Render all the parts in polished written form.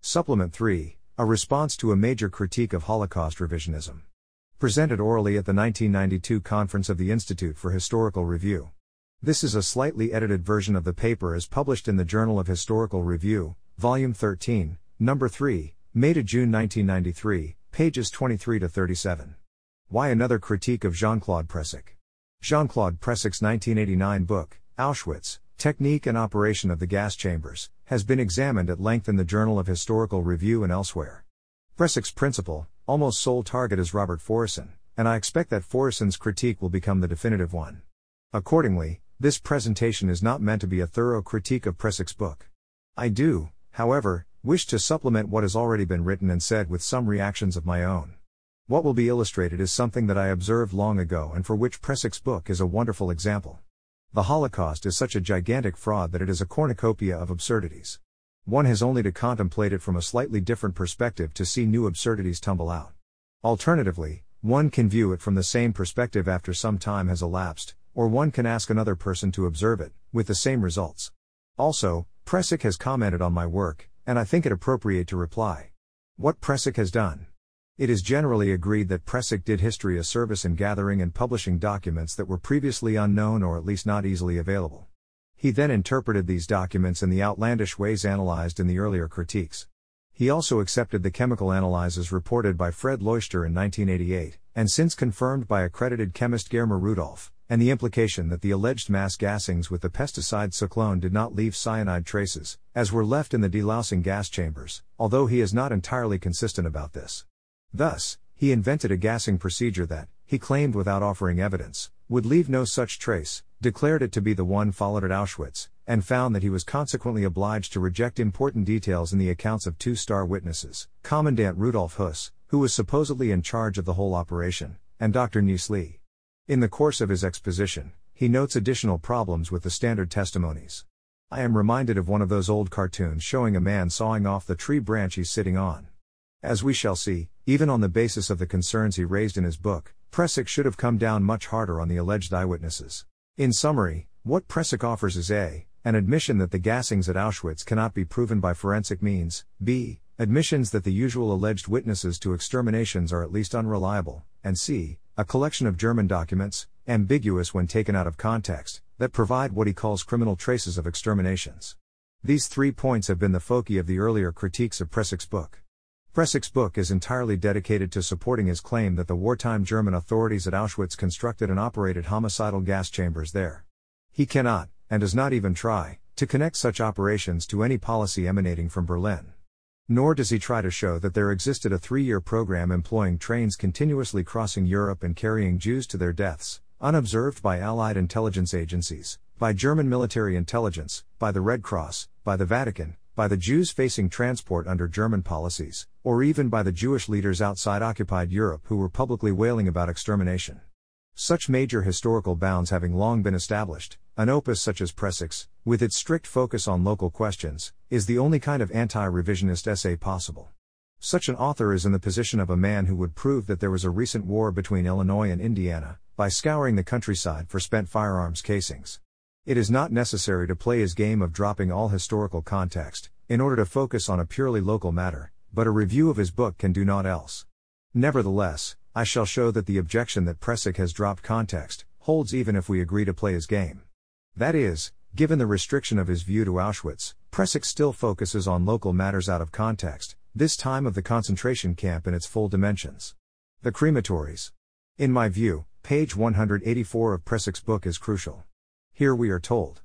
Supplement 3, a response to a major critique of Holocaust revisionism. Presented orally at the 1992 conference of the Institute for Historical Review. This is a slightly edited version of the paper as published in the Journal of Historical Review, Volume 13, Number 3, May to June 1993, pages 23 to 37. Why another critique of Jean-Claude Pressac? Jean-Claude Pressac's 1989 book, Auschwitz, Technique and Operation of the Gas Chambers, has been examined at length in the Journal of Historical Review and elsewhere. Pressac's principal, almost sole target is Robert Faurisson, and I expect that Faurisson's critique will become the definitive one. Accordingly, this presentation is not meant to be a thorough critique of Pressac's book. I do, however, wish to supplement what has already been written and said with some reactions of my own. What will be illustrated is something that I observed long ago and for which Pressac's book is a wonderful example. The Holocaust is such a gigantic fraud that it is a cornucopia of absurdities. One has only to contemplate it from a slightly different perspective to see new absurdities tumble out. Alternatively, one can view it from the same perspective after some time has elapsed, or one can ask another person to observe it, with the same results. Also, Pressac has commented on my work, and I think it appropriate to reply. What Pressac has done. It is generally agreed that Pressac did history a service in gathering and publishing documents that were previously unknown or at least not easily available. He then interpreted these documents in the outlandish ways analyzed in the earlier critiques. He also accepted the chemical analyses reported by Fred Leuchter in 1988, and since confirmed by accredited chemist Germer Rudolph, and the implication that the alleged mass gassings with the pesticide cyclone did not leave cyanide traces, as were left in the delousing gas chambers, although he is not entirely consistent about this. Thus, he invented a gassing procedure that, he claimed without offering evidence, would leave no such trace, declared it to be the one followed at Auschwitz, and found that he was consequently obliged to reject important details in the accounts of two star witnesses, Commandant Rudolf Höss, who was supposedly in charge of the whole operation, and Dr. Niels Lee. In the course of his exposition, he notes additional problems with the standard testimonies. I am reminded of one of those old cartoons showing a man sawing off the tree branch he's sitting on. As we shall see, even on the basis of the concerns he raised in his book, Pressac should have come down much harder on the alleged eyewitnesses. In summary, what Pressac offers is a. An admission that the gassings at Auschwitz cannot be proven by forensic means, b. Admissions that the usual alleged witnesses to exterminations are at least unreliable, and c. A collection of German documents, ambiguous when taken out of context, that provide what he calls criminal traces of exterminations. These 3 points have been the foci of the earlier critiques of Pressac's book. Pressac's book is entirely dedicated to supporting his claim that the wartime German authorities at Auschwitz constructed and operated homicidal gas chambers there. He cannot, and does not even try, to connect such operations to any policy emanating from Berlin. Nor does he try to show that there existed a 3-year program employing trains continuously crossing Europe and carrying Jews to their deaths, unobserved by Allied intelligence agencies, by German military intelligence, by the Red Cross, by the Vatican, by the Jews facing transport under German policies, or even by the Jewish leaders outside occupied Europe who were publicly wailing about extermination. Such major historical bounds having long been established, an opus such as Pressac's, with its strict focus on local questions, is the only kind of anti-revisionist essay possible. Such an author is in the position of a man who would prove that there was a recent war between Illinois and Indiana, by scouring the countryside for spent firearms casings. It is not necessary to play his game of dropping all historical context, in order to focus on a purely local matter, but a review of his book can do naught else. Nevertheless, I shall show that the objection that Pressac has dropped context, holds even if we agree to play his game. That is, given the restriction of his view to Auschwitz, Pressac still focuses on local matters out of context, this time of the concentration camp in its full dimensions. The crematories. In my view, page 184 of Pressac's book is crucial. Here we are told.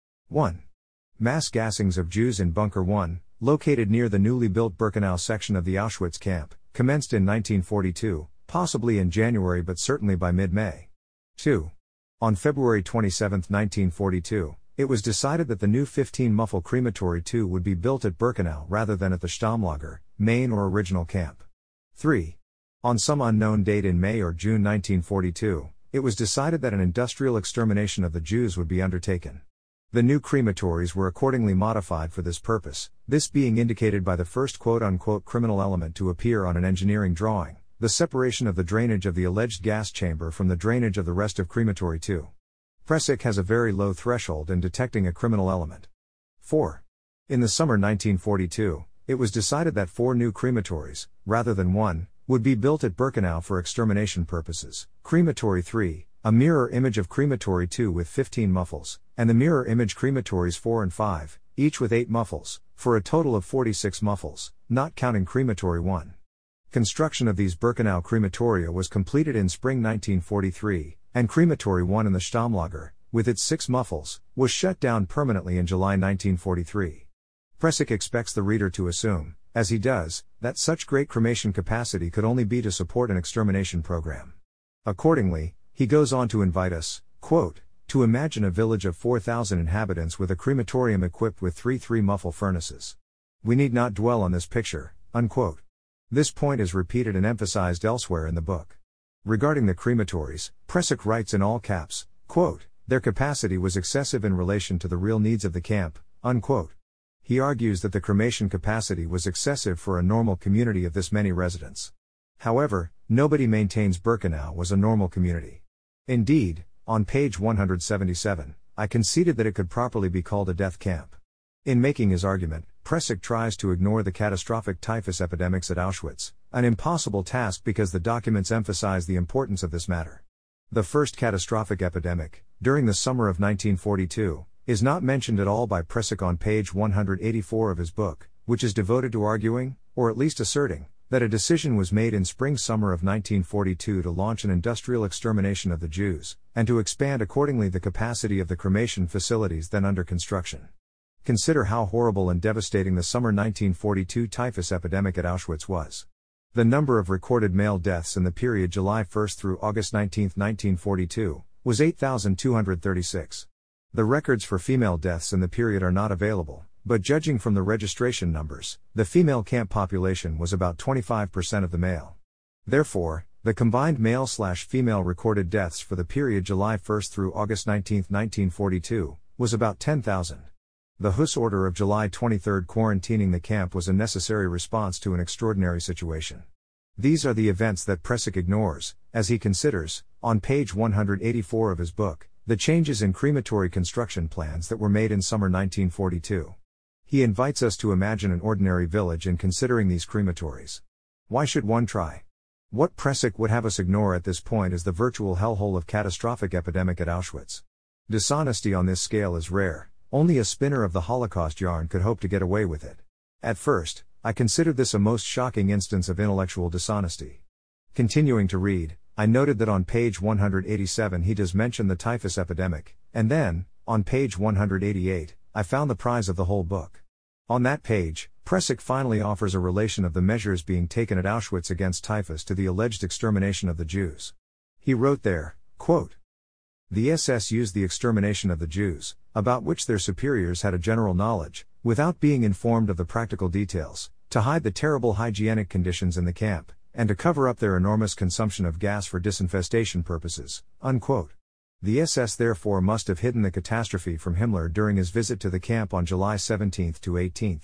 1. Mass gassings of Jews in Bunker 1, located near the newly built Birkenau section of the Auschwitz camp, commenced in 1942, possibly in January but certainly by mid-May. 2. On February 27, 1942, it was decided that the new 15-muffle crematory 2 would be built at Birkenau rather than at the Stammlager, main or original camp. 3. On some unknown date in May or June 1942, it was decided that an industrial extermination of the Jews would be undertaken. The new crematories were accordingly modified for this purpose, this being indicated by the first quote-unquote criminal element to appear on an engineering drawing, the separation of the drainage of the alleged gas chamber from the drainage of the rest of crematory 2. Pressac has a very low threshold in detecting a criminal element. 4. In the summer 1942, it was decided that 4 new crematories, rather than 1, would be built at Birkenau for extermination purposes. Crematory 3, a mirror image of Crematory 2 with 15 muffles, and the mirror image crematories 4 and 5, each with 8 muffles, for a total of 46 muffles, not counting Crematory 1. Construction of these Birkenau crematoria was completed in spring 1943, and Crematory 1 in the Stammlager, with its 6 muffles, was shut down permanently in July 1943. Pressig expects the reader to assume, as he does, that such great cremation capacity could only be to support an extermination program. Accordingly, he goes on to invite us, quote, to imagine a village of 4,000 inhabitants with a crematorium equipped with 3 3-muffle furnaces. We need not dwell on this picture, unquote. This point is repeated and emphasized elsewhere in the book. Regarding the crematories, Pressig writes in all caps, quote, their capacity was excessive in relation to the real needs of the camp, unquote. He argues that the cremation capacity was excessive for a normal community of this many residents. However, nobody maintains Birkenau was a normal community. Indeed, on page 177, I conceded that it could properly be called a death camp. In making his argument, Pressig tries to ignore the catastrophic typhus epidemics at Auschwitz, an impossible task because the documents emphasize the importance of this matter. The first catastrophic epidemic, during the summer of 1942, is not mentioned at all by Pressig on page 184 of his book, which is devoted to arguing, or at least asserting, that a decision was made in spring-summer of 1942 to launch an industrial extermination of the Jews, and to expand accordingly the capacity of the cremation facilities then under construction. Consider how horrible and devastating the summer 1942 typhus epidemic at Auschwitz was. The number of recorded male deaths in the period July 1 through August 19, 1942, was 8,236. The records for female deaths in the period are not available, but judging from the registration numbers, the female camp population was about 25% of the male. Therefore, the combined male/female recorded deaths for the period July 1 through August 19, 1942, was about 10,000. The Huss order of July 23 quarantining the camp was a necessary response to an extraordinary situation. These are the events that Pressig ignores, as he considers, on page 184 of his book, the changes in crematory construction plans that were made in summer 1942. He invites us to imagine an ordinary village in considering these crematories. Why should one try? What Pressig would have us ignore at this point is the virtual hellhole of catastrophic epidemic at Auschwitz. Dishonesty on this scale is rare. Only a spinner of the Holocaust yarn could hope to get away with it. At first, I considered this a most shocking instance of intellectual dishonesty. Continuing to read, I noted that on page 187 he does mention the typhus epidemic, and then, on page 188, I found the prize of the whole book. On that page, Pressig finally offers a relation of the measures being taken at Auschwitz against typhus to the alleged extermination of the Jews. He wrote there, quote, the SS used the extermination of the Jews, about which their superiors had a general knowledge, without being informed of the practical details, to hide the terrible hygienic conditions in the camp, and to cover up their enormous consumption of gas for disinfestation purposes, unquote. The SS therefore must have hidden the catastrophe from Himmler during his visit to the camp on July 17 to 18,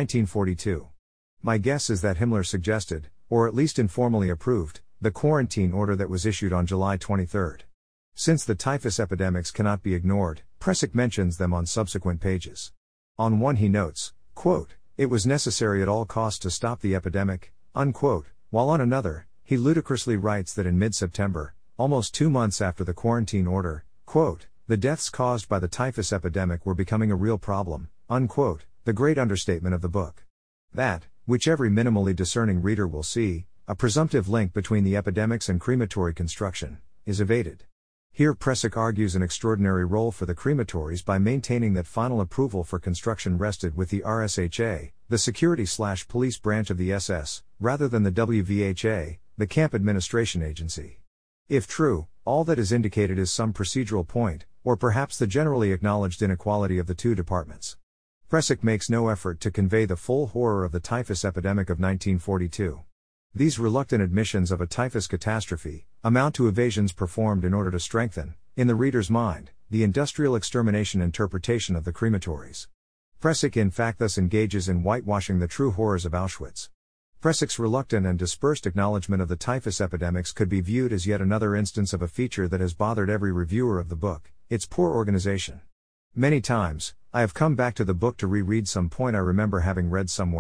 1942. My guess is that Himmler suggested, or at least informally approved, the quarantine order that was issued on July 23. Since the typhus epidemics cannot be ignored, Pressig mentions them on subsequent pages. On one he notes, quote, it was necessary at all costs to stop the epidemic, unquote, while on another, he ludicrously writes that in mid-September, almost 2 months after the quarantine order, quote, the deaths caused by the typhus epidemic were becoming a real problem, unquote, the great understatement of the book. That, which every minimally discerning reader will see, a presumptive link between the epidemics and crematory construction, is evaded. Here Pressig argues an extraordinary role for the crematories by maintaining that final approval for construction rested with the RSHA, the security/police branch of the SS, rather than the WVHA, the camp administration agency. If true, all that is indicated is some procedural point, or perhaps the generally acknowledged inequality of the two departments. Pressig makes no effort to convey the full horror of the typhus epidemic of 1942. These reluctant admissions of a typhus catastrophe amount to evasions performed in order to strengthen, in the reader's mind, the industrial extermination interpretation of the crematories. Pressig in fact thus engages in whitewashing the true horrors of Auschwitz. Pressig's reluctant and dispersed acknowledgement of the typhus epidemics could be viewed as yet another instance of a feature that has bothered every reviewer of the book, its poor organization. Many times, I have come back to the book to reread some point I remember having read somewhere,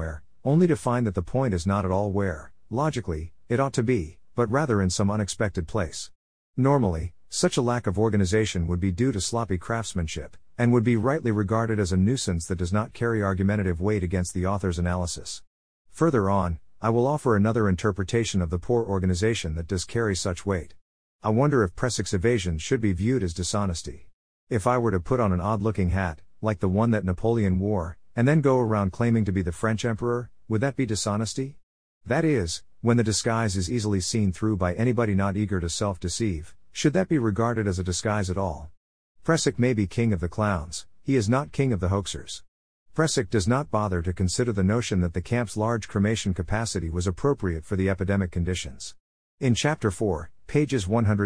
only to find that the point is not at all where, logically, it ought to be, but rather in some unexpected place. Normally, such a lack of organization would be due to sloppy craftsmanship, and would be rightly regarded as a nuisance that does not carry argumentative weight against the author's analysis. Further on, I will offer another interpretation of the poor organization that does carry such weight. I wonder if Pressick's evasions should be viewed as dishonesty. If I were to put on an odd-looking hat, like the one that Napoleon wore, and then go around claiming to be the French emperor, would that be dishonesty? That is, when the disguise is easily seen through by anybody not eager to self-deceive, should that be regarded as a disguise at all? Pressick may be king of the clowns, he is not king of the hoaxers. Pressick does not bother to consider the notion that the camp's large cremation capacity was appropriate for the epidemic conditions. In Chapter 4, pages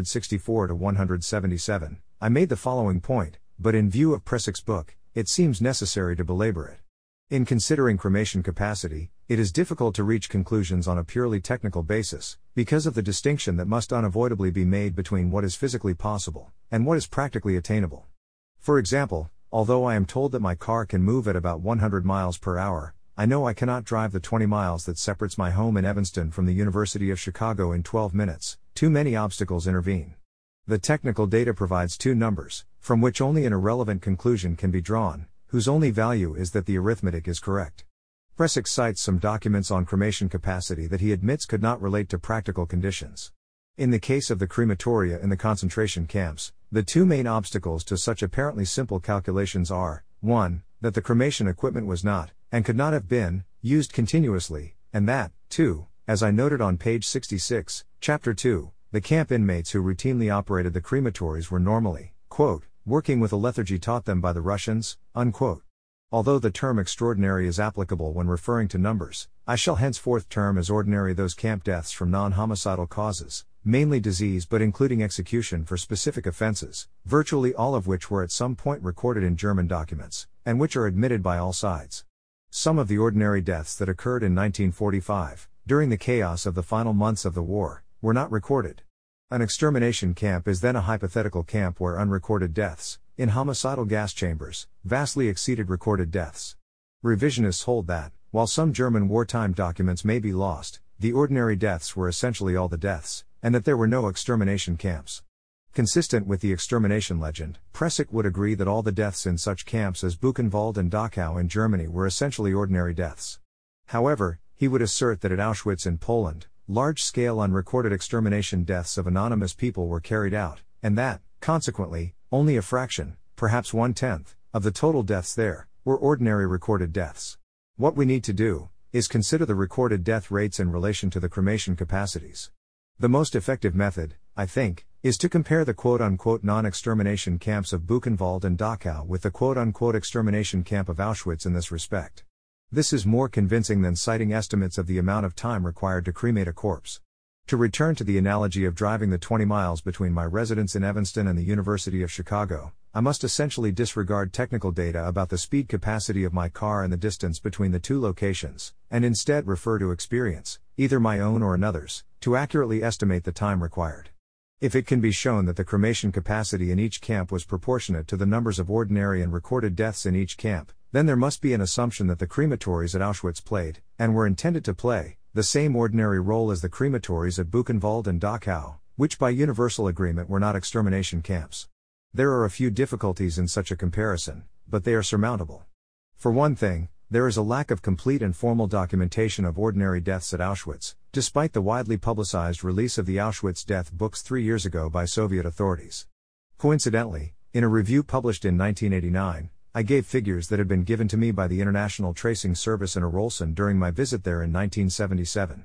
164 to 177, I made the following point, but in view of Pressick's book, it seems necessary to belabor it. In considering cremation capacity, it is difficult to reach conclusions on a purely technical basis, because of the distinction that must unavoidably be made between what is physically possible, and what is practically attainable. For example, although I am told that my car can move at about 100 miles per hour, I know I cannot drive the 20 miles that separates my home in Evanston from the University of Chicago in 12 minutes, too many obstacles intervene. The technical data provides two numbers, from which only an irrelevant conclusion can be drawn, whose only value is that the arithmetic is correct. Pressick cites some documents on cremation capacity that he admits could not relate to practical conditions. In the case of the crematoria in the concentration camps, the two main obstacles to such apparently simple calculations are, 1, that the cremation equipment was not, and could not have been, used continuously, and that, 2, as I noted on page 66, chapter 2, the camp inmates who routinely operated the crematories were normally, quote, working with a lethargy taught them by the Russians, unquote. Although the term extraordinary is applicable when referring to numbers, I shall henceforth term as ordinary those camp deaths from non-homicidal causes, mainly disease but including execution for specific offenses, virtually all of which were at some point recorded in German documents, and which are admitted by all sides. Some of the ordinary deaths that occurred in 1945, during the chaos of the final months of the war, were not recorded. An extermination camp is then a hypothetical camp where unrecorded deaths, in homicidal gas chambers, vastly exceeded recorded deaths. Revisionists hold that, while some German wartime documents may be lost, the ordinary deaths were essentially all the deaths, and that there were no extermination camps. Consistent with the extermination legend, Pressick would agree that all the deaths in such camps as Buchenwald and Dachau in Germany were essentially ordinary deaths. However, he would assert that at Auschwitz in Poland, large-scale unrecorded extermination deaths of anonymous people were carried out, and that, consequently, only a fraction, perhaps 1/10, of the total deaths there, were ordinary recorded deaths. What we need to do, is consider the recorded death rates in relation to the cremation capacities. The most effective method, I think, is to compare the quote-unquote non-extermination camps of Buchenwald and Dachau with the quote-unquote extermination camp of Auschwitz in this respect. This is more convincing than citing estimates of the amount of time required to cremate a corpse. To return to the analogy of driving the 20 miles between my residence in Evanston and the University of Chicago, I must essentially disregard technical data about the speed capacity of my car and the distance between the two locations, and instead refer to experience, either my own or another's, to accurately estimate the time required. If it can be shown that the cremation capacity in each camp was proportionate to the numbers of ordinary and recorded deaths in each camp, then there must be an assumption that the crematories at Auschwitz played, and were intended to play, the same ordinary role as the crematories at Buchenwald and Dachau, which by universal agreement were not extermination camps. There are a few difficulties in such a comparison, but they are surmountable. For one thing, there is a lack of complete and formal documentation of ordinary deaths at Auschwitz, despite the widely publicized release of the Auschwitz death books 3 years ago by Soviet authorities. Coincidentally, in a review published in 1989, I gave figures that had been given to me by the International Tracing Service in Arolsen during my visit there in 1977,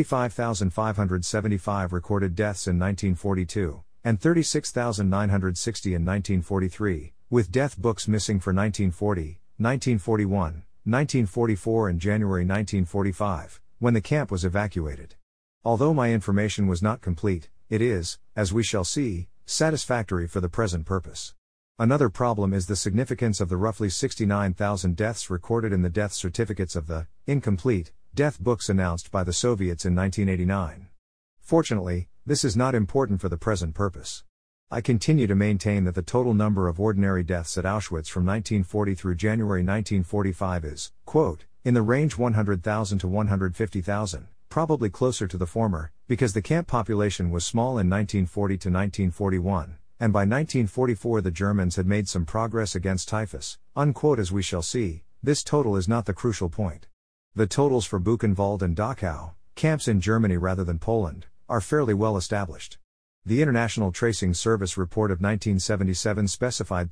45,575 recorded deaths in 1942, and 36,960 in 1943, with death books missing for 1940, 1941, 1944 and January 1945, when the camp was evacuated. Although my information was not complete, it is, as we shall see, satisfactory for the present purpose. Another problem is the significance of the roughly 69,000 deaths recorded in the death certificates of the incomplete death books announced by the Soviets in 1989. Fortunately, this is not important for the present purpose. I continue to maintain that the total number of ordinary deaths at Auschwitz from 1940 through January 1945 is, quote, In the range 100,000 to 150,000, probably closer to the former, because the camp population was small in 1940 to 1941, and by 1944 the Germans had made some progress against typhus, unquote. As we shall see, this total is not the crucial point. The totals for Buchenwald and Dachau, camps in Germany rather than Poland, are fairly well established. The International Tracing Service report of 1977 specified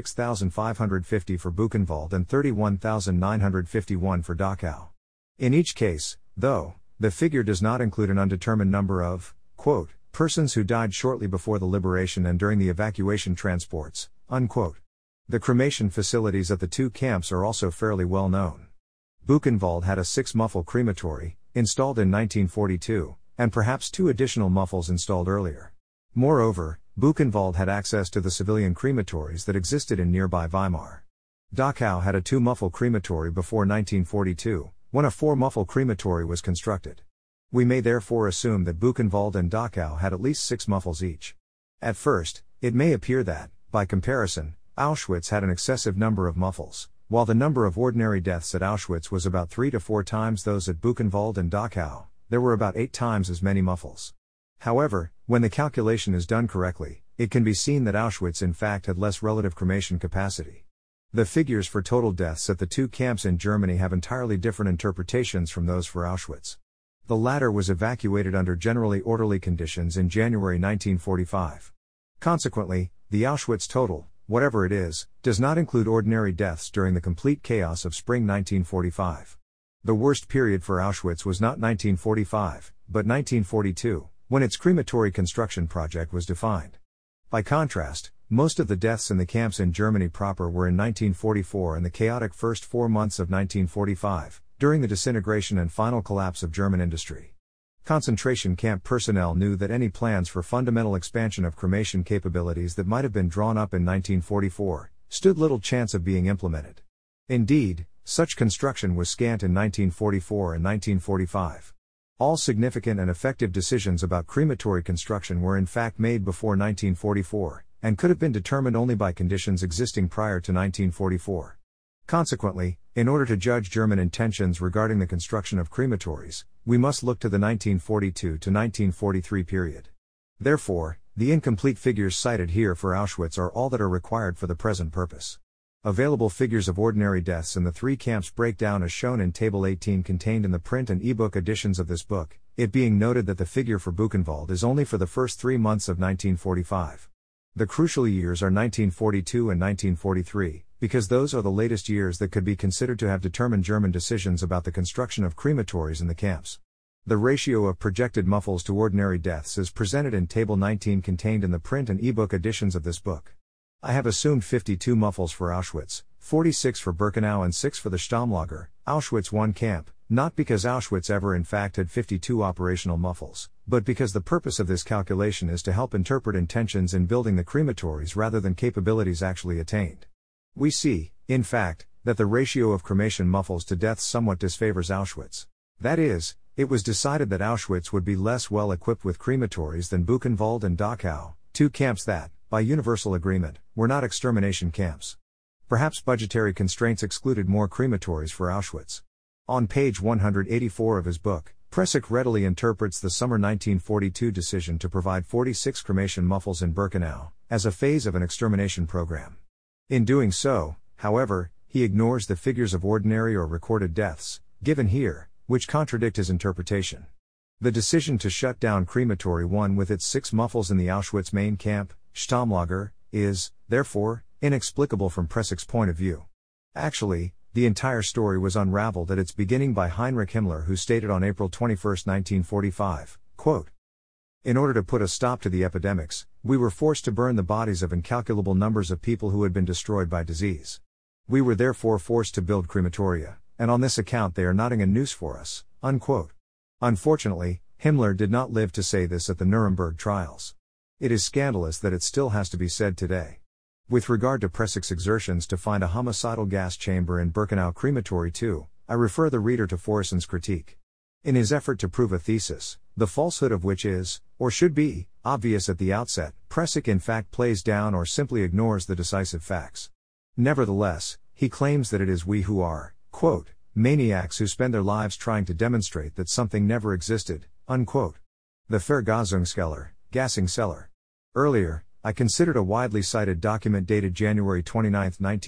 36,550 for Buchenwald and 31,951 for Dachau. In each case, though, the figure does not include an undetermined number of, quote, persons who died shortly before the liberation and during the evacuation transports, unquote. The cremation facilities at the two camps are also fairly well known. Buchenwald had a 6-muffle crematory, installed in 1942, and perhaps 2 additional muffles installed earlier. Moreover, Buchenwald had access to the civilian crematories that existed in nearby Weimar. Dachau had a 2-muffle crematory before 1942, when a 4-muffle crematory was constructed. We may therefore assume that Buchenwald and Dachau had at least 6 muffles each. At first, it may appear that, by comparison, Auschwitz had an excessive number of muffles, while the number of ordinary deaths at Auschwitz was about 3 to 4 times those at Buchenwald and Dachau. There were about 8 times as many muffles. However, when the calculation is done correctly, it can be seen that Auschwitz in fact had less relative cremation capacity. The figures for total deaths at the two camps in Germany have entirely different interpretations from those for Auschwitz. The latter was evacuated under generally orderly conditions in January 1945. Consequently, the Auschwitz total, whatever it is, does not include ordinary deaths during the complete chaos of spring 1945. The worst period for Auschwitz was not 1945, but 1942. When its crematory construction project was defined. By contrast, most of the deaths in the camps in Germany proper were in 1944 and the chaotic first 4 months of 1945, during the disintegration and final collapse of German industry. Concentration camp personnel knew that any plans for fundamental expansion of cremation capabilities that might have been drawn up in 1944 stood little chance of being implemented. Indeed, such construction was scant in 1944 and 1945. All significant and effective decisions about crematory construction were in fact made before 1944, and could have been determined only by conditions existing prior to 1944. Consequently, in order to judge German intentions regarding the construction of crematories, we must look to the 1942 to 1943 period. Therefore, the incomplete figures cited here for Auschwitz are all that are required for the present purpose. Available figures of ordinary deaths in the 3 camps break down as shown in Table 18 contained in the print and ebook editions of this book, it being noted that the figure for Buchenwald is only for the first 3 months of 1945. The crucial years are 1942 and 1943, because those are the latest years that could be considered to have determined German decisions about the construction of crematories in the camps. The ratio of projected muffles to ordinary deaths is presented in Table 19 contained in the print and ebook editions of this book. I have assumed 52 muffles for Auschwitz, 46 for Birkenau and 6 for the Stammlager, Auschwitz I camp, not because Auschwitz ever in fact had 52 operational muffles, but because the purpose of this calculation is to help interpret intentions in building the crematories rather than capabilities actually attained. We see, in fact, that the ratio of cremation muffles to deaths somewhat disfavors Auschwitz. That is, it was decided that Auschwitz would be less well equipped with crematories than Buchenwald and Dachau, 2 camps that, by universal agreement, were not extermination camps. Perhaps budgetary constraints excluded more crematories for Auschwitz. On page 184 of his book, Pressig readily interprets the summer 1942 decision to provide 46 cremation muffles in Birkenau, as a phase of an extermination program. In doing so, however, he ignores the figures of ordinary or recorded deaths, given here, which contradict his interpretation. The decision to shut down Crematory 1 with its 6 muffles in the Auschwitz main camp, Stammlager, is, therefore, inexplicable from Pressig's point of view. Actually, the entire story was unraveled at its beginning by Heinrich Himmler, who stated on April 21, 1945, quote, "In order to put a stop to the epidemics, we were forced to burn the bodies of incalculable numbers of people who had been destroyed by disease. We were therefore forced to build crematoria, and on this account they are knotting a noose for us," unquote. Unfortunately, Himmler did not live to say this at the Nuremberg trials. It is scandalous that it still has to be said today. With regard to Pressig's exertions to find a homicidal gas chamber in Birkenau Crematory 2, I refer the reader to Foreson's critique. In his effort to prove a thesis, the falsehood of which is, or should be, obvious at the outset, Pressig in fact plays down or simply ignores the decisive facts. Nevertheless, he claims that it is we who are, quote, maniacs who spend their lives trying to demonstrate that something never existed, unquote. The Vergasungskeller, gassing cellar. Earlier, I considered a widely cited document dated January 29,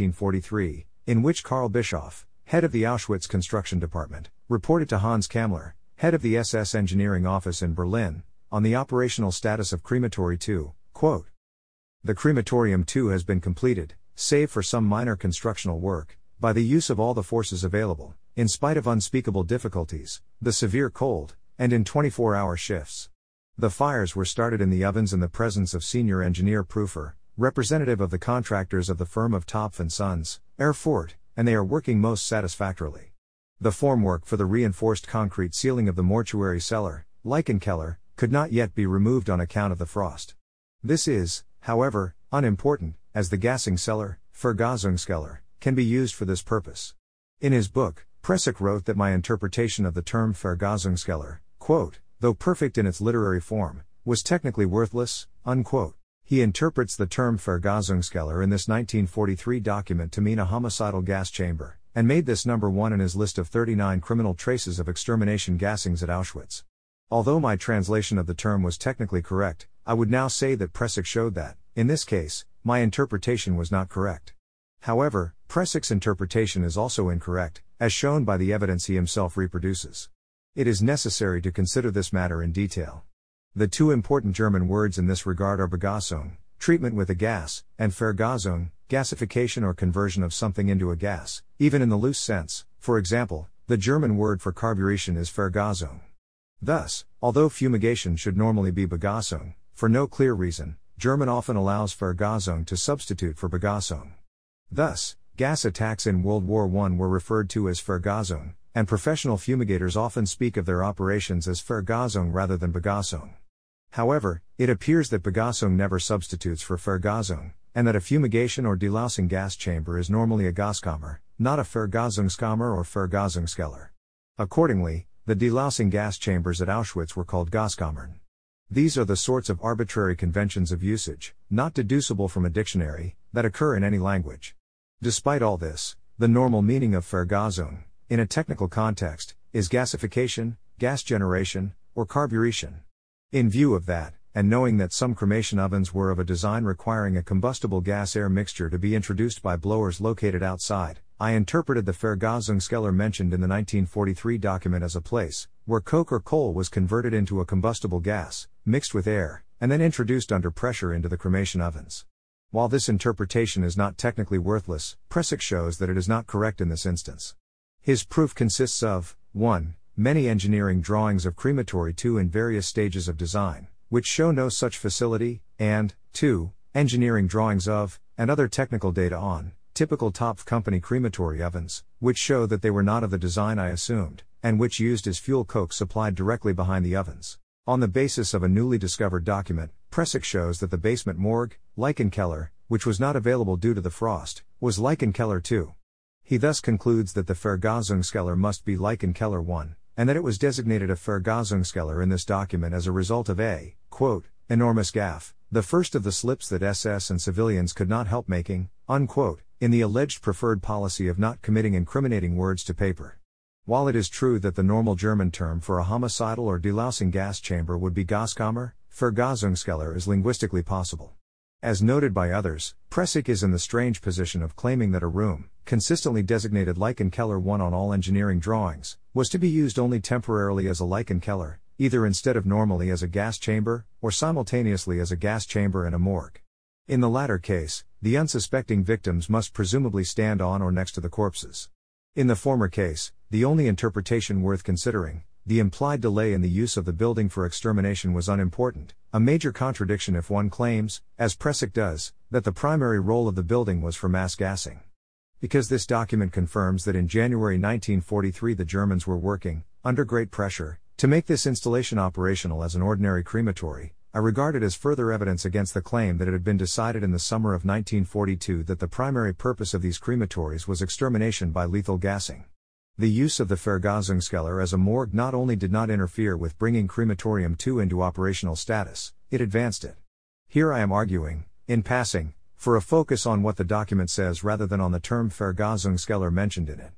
1943, in which Karl Bischoff, head of the Auschwitz construction department, reported to Hans Kammler, head of the SS engineering office in Berlin, on the operational status of Crematory II, quote, "The Crematorium II has been completed, save for some minor constructional work, by the use of all the forces available, in spite of unspeakable difficulties, the severe cold, and in 24-hour shifts. The fires were started in the ovens in the presence of senior engineer Prüfer, representative of the contractors of the firm of Topf and Sons, Erfurt, and they are working most satisfactorily. The formwork for the reinforced concrete ceiling of the mortuary cellar, Leichenkeller, could not yet be removed on account of the frost. This is, however, unimportant, as the gassing cellar, Vergasungskeller, can be used for this purpose." In his book, Pressig wrote that my interpretation of the term Vergasungskeller, quote, "though perfect in its literary form, was technically worthless," unquote. He interprets the term Vergasungskeller in this 1943 document to mean a homicidal gas chamber, and made this number 1 in his list of 39 criminal traces of extermination gassings at Auschwitz. Although my translation of the term was technically correct, I would now say that Pressig showed that, in this case, my interpretation was not correct. However, Pressig's interpretation is also incorrect, as shown by the evidence he himself reproduces. It is necessary to consider this matter in detail. The two important German words in this regard are Begassung, treatment with a gas, and Vergasung, gasification or conversion of something into a gas, even in the loose sense. For example, the German word for carburation is Vergasung. Thus, although fumigation should normally be Begassung, for no clear reason, German often allows Vergasung to substitute for Begassung. Thus, gas attacks in World War I were referred to as Vergasung, and professional fumigators often speak of their operations as Vergasung rather than Begassung. However, it appears that Begassung never substitutes for Vergasung, and that a fumigation or delousing gas chamber is normally a Gaskammer, not a Vergasungskammer or Vergasungskeller. Accordingly, the delousing gas chambers at Auschwitz were called Gaskammern. These are the sorts of arbitrary conventions of usage, not deducible from a dictionary, that occur in any language. Despite all this, the normal meaning of Vergasung, in a technical context, is gasification, gas generation, or carburation. In view of that, and knowing that some cremation ovens were of a design requiring a combustible gas-air mixture to be introduced by blowers located outside, I interpreted the Vergasungskeller mentioned in the 1943 document as a place where coke or coal was converted into a combustible gas, mixed with air, and then introduced under pressure into the cremation ovens. While this interpretation is not technically worthless, Pressig shows that it is not correct in this instance. His proof consists of 1. Many engineering drawings of Crematory II in various stages of design, which show no such facility, and 2. Engineering drawings of, and other technical data on, typical Topf company crematory ovens, which show that they were not of the design I assumed, and which used as fuel coke supplied directly behind the ovens. On the basis of a newly discovered document, Pressig shows that the basement morgue, Leichenkeller, which was not available due to the frost, was Leichenkeller II. He thus concludes that the Vergasungskeller must be Leichenkeller I, and that it was designated a Vergasungskeller in this document as a result of a, quote, enormous gaffe, the first of the slips that SS and civilians could not help making, unquote, in the alleged preferred policy of not committing incriminating words to paper. While it is true that the normal German term for a homicidal or delousing gas chamber would be Gaskammer, Vergasungskeller is linguistically possible. As noted by others, Pressig is in the strange position of claiming that a room, consistently designated Leichenkeller I on all engineering drawings, was to be used only temporarily as a Leichenkeller, either instead of normally as a gas chamber, or simultaneously as a gas chamber and a morgue. In the latter case, the unsuspecting victims must presumably stand on or next to the corpses. In the former case, the only interpretation worth considering, the implied delay in the use of the building for extermination was unimportant, a major contradiction if one claims, as Pressig does, that the primary role of the building was for mass gassing. Because this document confirms that in January 1943 the Germans were working, under great pressure, to make this installation operational as an ordinary crematory, I regard it as further evidence against the claim that it had been decided in the summer of 1942 that the primary purpose of these crematories was extermination by lethal gassing. The use of the Vergasungskeller as a morgue not only did not interfere with bringing Crematorium II into operational status, it advanced it. Here I am arguing, in passing, for a focus on what the document says rather than on the term Vergasungskeller mentioned in it.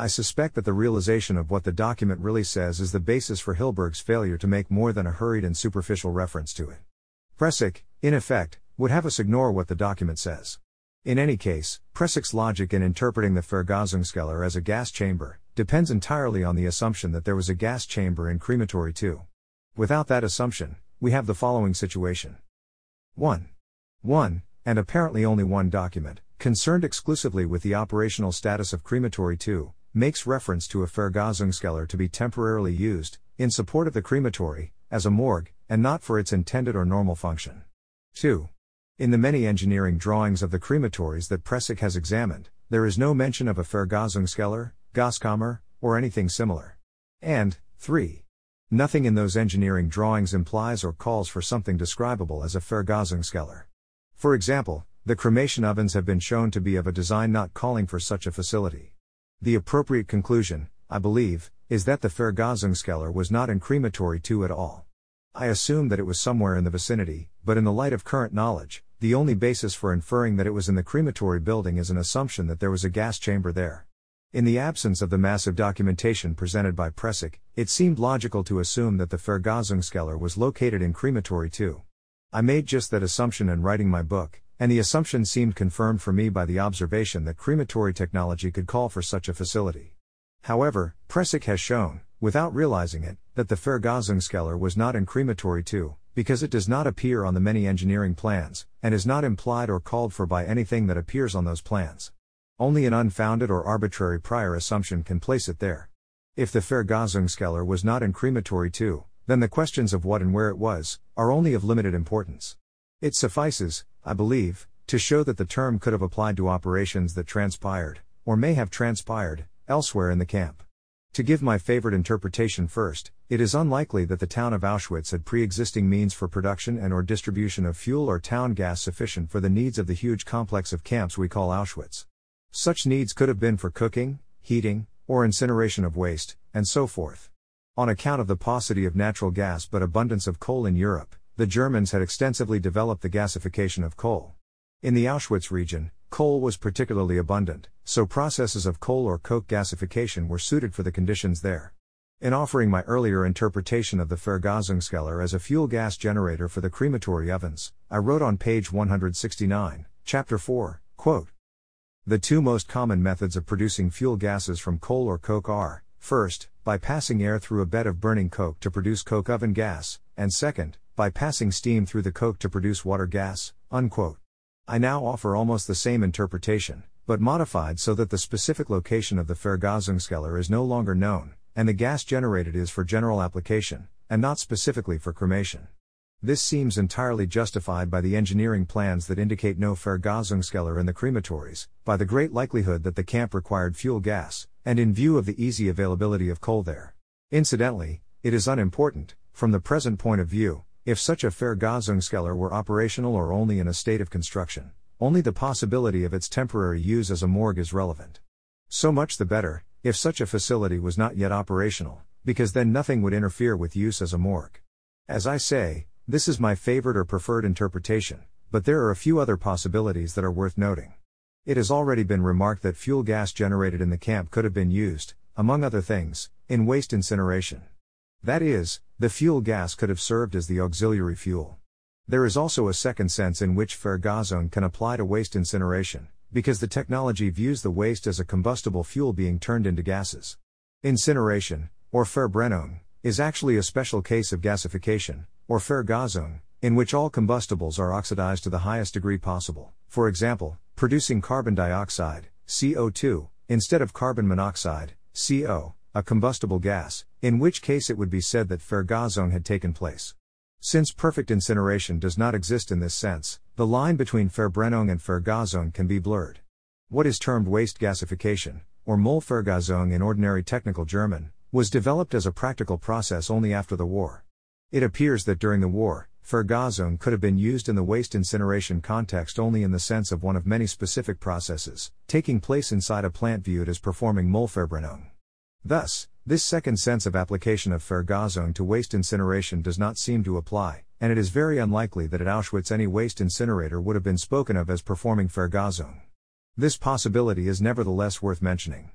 I suspect that the realization of what the document really says is the basis for Hilberg's failure to make more than a hurried and superficial reference to it. Pressig, in effect, would have us ignore what the document says. In any case, Pressig's logic in interpreting the Vergasungskeller as a gas chamber depends entirely on the assumption that there was a gas chamber in Crematory 2. Without that assumption, we have the following situation. 1. And apparently only one document, concerned exclusively with the operational status of Crematory 2, makes reference to a Vergasungskeller to be temporarily used, in support of the crematory, as a morgue, and not for its intended or normal function. 2. In the many engineering drawings of the crematories that Pressig has examined, there is no mention of a Vergasungskeller, Gaskammer, or anything similar. And 3. Nothing in those engineering drawings implies or calls for something describable as a Vergasungskeller. For example, the cremation ovens have been shown to be of a design not calling for such a facility. The appropriate conclusion, I believe, is that the Vergasungskeller was not in Crematory 2 at all. I assume that it was somewhere in the vicinity, but in the light of current knowledge, the only basis for inferring that it was in the crematory building is an assumption that there was a gas chamber there. In the absence of the massive documentation presented by Pressig, it seemed logical to assume that the Vergasungskeller was located in Crematory 2. I made just that assumption in writing my book, and the assumption seemed confirmed for me by the observation that crematory technology could call for such a facility. However, Pressig has shown, without realizing it, that the Vergasungskeller was not in Crematory 2, because it does not appear on the many engineering plans, and is not implied or called for by anything that appears on those plans. Only an unfounded or arbitrary prior assumption can place it there. If the Vergasungskeller was not in Crematory 2, then the questions of what and where it was, are only of limited importance. It suffices, I believe, to show that the term could have applied to operations that transpired, or may have transpired, elsewhere in the camp. To give my favorite interpretation first, it is unlikely that the town of Auschwitz had pre-existing means for production and/or distribution of fuel or town gas sufficient for the needs of the huge complex of camps we call Auschwitz. Such needs could have been for cooking, heating, or incineration of waste, and so forth. On account of the paucity of natural gas but abundance of coal in Europe, the Germans had extensively developed the gasification of coal. In the Auschwitz region, coal was particularly abundant, so processes of coal or coke gasification were suited for the conditions there. In offering my earlier interpretation of the Vergasungskeller as a fuel gas generator for the crematory ovens, I wrote on page 169, chapter 4, quote, "The two most common methods of producing fuel gases from coal or coke are, first, by passing air through a bed of burning coke to produce coke oven gas, and second, by passing steam through the coke to produce water gas," unquote. I now offer almost the same interpretation, but modified so that the specific location of the Vergasungskeller is no longer known, and the gas generated is for general application, and not specifically for cremation. This seems entirely justified by the engineering plans that indicate no Vergasungskeller in the crematories, by the great likelihood that the camp required fuel gas, and in view of the easy availability of coal there. Incidentally, it is unimportant, from the present point of view, if such a Vergasungskeller were operational or only in a state of construction. Only the possibility of its temporary use as a morgue is relevant. So much the better, if such a facility was not yet operational, because then nothing would interfere with use as a morgue. As I say, this is my favorite or preferred interpretation, but there are a few other possibilities that are worth noting. It has already been remarked that fuel gas generated in the camp could have been used, among other things, in waste incineration. That is, the fuel gas could have served as the auxiliary fuel. There is also a second sense in which Vergasung can apply to waste incineration, because the technology views the waste as a combustible fuel being turned into gases. Incineration, or Verbrennung, is actually a special case of gasification, or Vergasung, in which all combustibles are oxidized to the highest degree possible, for example, producing carbon dioxide, CO2, instead of carbon monoxide, CO, a combustible gas, in which case it would be said that Vergasung had taken place. Since perfect incineration does not exist in this sense, the line between Verbrennung and Vergasung can be blurred. What is termed waste gasification, or Müllvergasung in ordinary technical German, was developed as a practical process only after the war. It appears that during the war, Vergasung could have been used in the waste incineration context only in the sense of one of many specific processes, taking place inside a plant viewed as performing Müllverbrennung. Thus, this second sense of application of Vergasung to waste incineration does not seem to apply, and it is very unlikely that at Auschwitz any waste incinerator would have been spoken of as performing Vergasung. This possibility is nevertheless worth mentioning.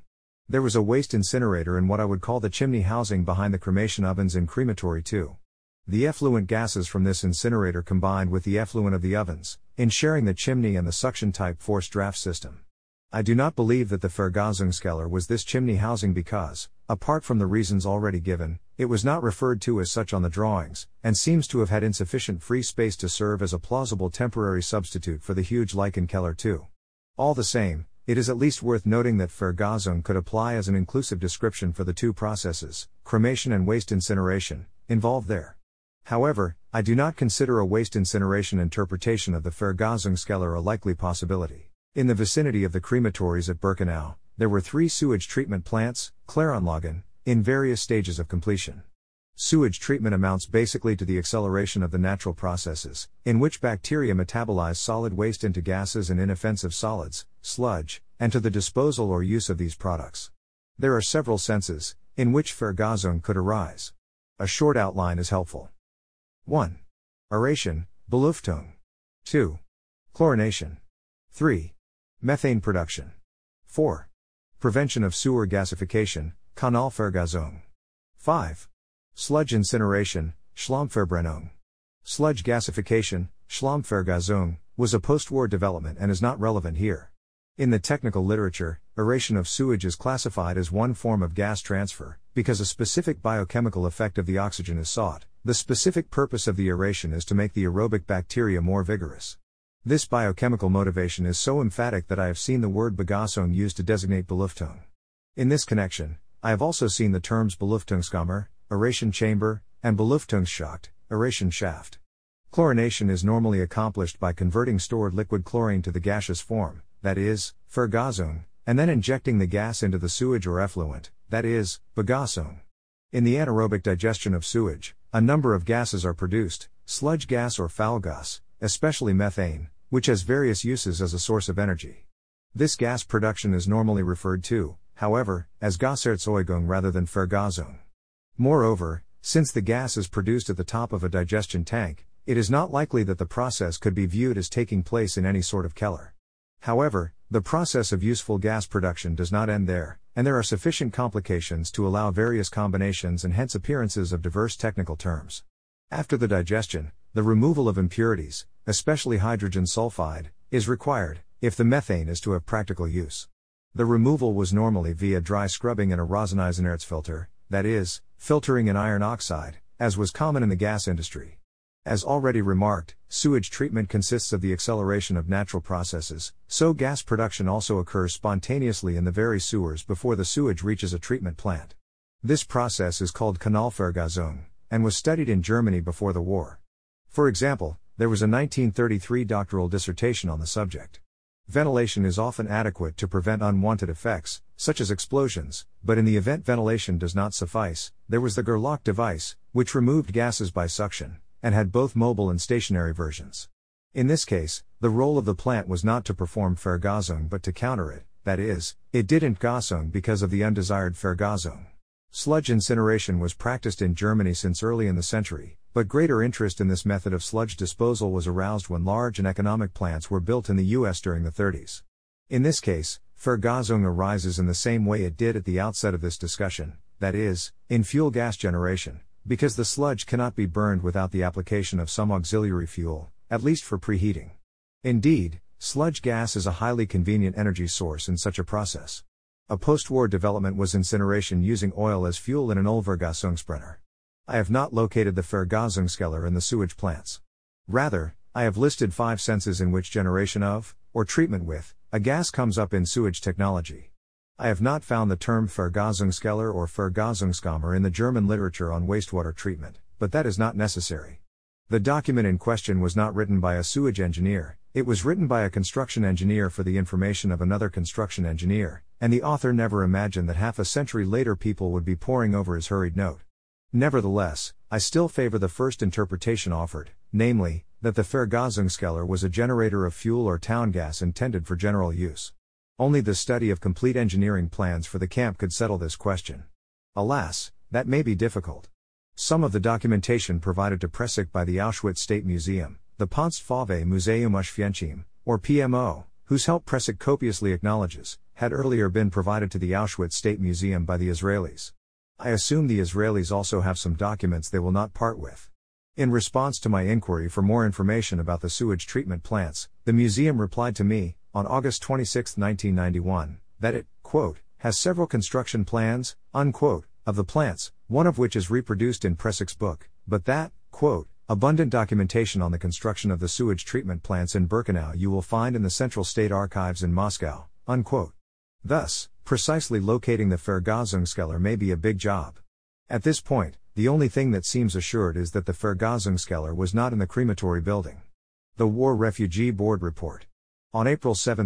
There was a waste incinerator in what I would call the chimney housing behind the cremation ovens in Crematory 2. The effluent gases from this incinerator combined with the effluent of the ovens, in sharing the chimney and the suction-type forced draft system. I do not believe that the Vergasungskeller was this chimney housing because, apart from the reasons already given, it was not referred to as such on the drawings, and seems to have had insufficient free space to serve as a plausible temporary substitute for the huge Leichenkeller too. All the same, it is at least worth noting that Vergasung could apply as an inclusive description for the two processes, cremation and waste incineration, involved there. However, I do not consider a waste incineration interpretation of the Vergasungskeller a likely possibility. In the vicinity of the crematories at Birkenau, there were 3 sewage treatment plants, Clarenlagen, in various stages of completion. Sewage treatment amounts basically to the acceleration of the natural processes, in which bacteria metabolize solid waste into gases and inoffensive solids, sludge, and to the disposal or use of these products. There are several senses in which Vergasung could arise. A short outline is helpful. 1. Aeration, Belüftung. 2. Chlorination. 3. Methane production. 4. Prevention of sewer gasification, Kanalvergasung. 5. Sludge incineration, Schlammverbrennung. Sludge gasification, Schlammvergasung, was a post-war development and is not relevant here. In the technical literature, aeration of sewage is classified as one form of gas transfer, because a specific biochemical effect of the oxygen is sought. The specific purpose of the aeration is to make the aerobic bacteria more vigorous. This biochemical motivation is so emphatic that I have seen the word Begasung used to designate Belüftung. In this connection, I have also seen the terms Belüftungskammer, aeration chamber, and Belüftungsschacht, aeration shaft. Chlorination is normally accomplished by converting stored liquid chlorine to the gaseous form, that is, Vergasung, and then injecting the gas into the sewage or effluent, that is, Begasung. In the anaerobic digestion of sewage, a number of gases are produced, sludge gas or foul gas, especially methane, which has various uses as a source of energy. This gas production is normally referred to, however, as Gaserzeugung rather than Vergasung. Moreover, since the gas is produced at the top of a digestion tank, it is not likely that the process could be viewed as taking place in any sort of keller. However, the process of useful gas production does not end there, and there are sufficient complications to allow various combinations and hence appearances of diverse technical terms. After the digestion, the removal of impurities, especially hydrogen sulfide, is required, if the methane is to have practical use. The removal was normally via dry scrubbing in a Roseneisenerzfilter, that is, filtering in iron oxide, as was common in the gas industry. As already remarked, sewage treatment consists of the acceleration of natural processes, so gas production also occurs spontaneously in the very sewers before the sewage reaches a treatment plant. This process is called Kanalvergasung, and was studied in Germany before the war. For example, there was a 1933 doctoral dissertation on the subject. Ventilation is often adequate to prevent unwanted effects, such as explosions, but in the event ventilation does not suffice, there was the Gerlach device, which removed gases by suction, and had both mobile and stationary versions. In this case, the role of the plant was not to perform Vergasung but to counter it, that is, it did Entgasung because of the undesired Vergasung. Sludge incineration was practiced in Germany since early in the century, but greater interest in this method of sludge disposal was aroused when large and economic plants were built in the US during the 30s. In this case, Vergasung arises in the same way it did at the outset of this discussion, that is, in fuel gas generation, because the sludge cannot be burned without the application of some auxiliary fuel, at least for preheating. Indeed, sludge gas is a highly convenient energy source in such a process. A post-war development was incineration using oil as fuel in an Ölvergasungsbrenner. I have not located the Vergasungskeller in the sewage plants. Rather, I have listed 5 senses in which generation of, or treatment with, a gas comes up in sewage technology. I have not found the term Vergasungskeller or Vergasungskammer in the German literature on wastewater treatment, but that is not necessary. The document in question was not written by a sewage engineer, it was written by a construction engineer for the information of another construction engineer, and the author never imagined that half a century later people would be poring over his hurried note. Nevertheless, I still favor the first interpretation offered, namely, that the Vergasungskeller was a generator of fuel or town gas intended for general use. Only the study of complete engineering plans for the camp could settle this question. Alas, that may be difficult. Some of the documentation provided to Pressig by the Auschwitz State Museum, the Postfave Museum Uświęcim, or PMO, whose help Pressig copiously acknowledges, had earlier been provided to the Auschwitz State Museum by the Israelis. I assume the Israelis also have some documents they will not part with. In response to my inquiry for more information about the sewage treatment plants, the museum replied to me, on August 26, 1991, that it, quote, has several construction plans, unquote, of the plants, one of which is reproduced in Pressik's book, but that, quote, abundant documentation on the construction of the sewage treatment plants in Birkenau you will find in the Central State Archives in Moscow, unquote. Thus, precisely locating the Vergasungskeller may be a big job. At this point, the only thing that seems assured is that the Vergasungskeller was not in the crematory building. The War Refugee Board Report. On April 7,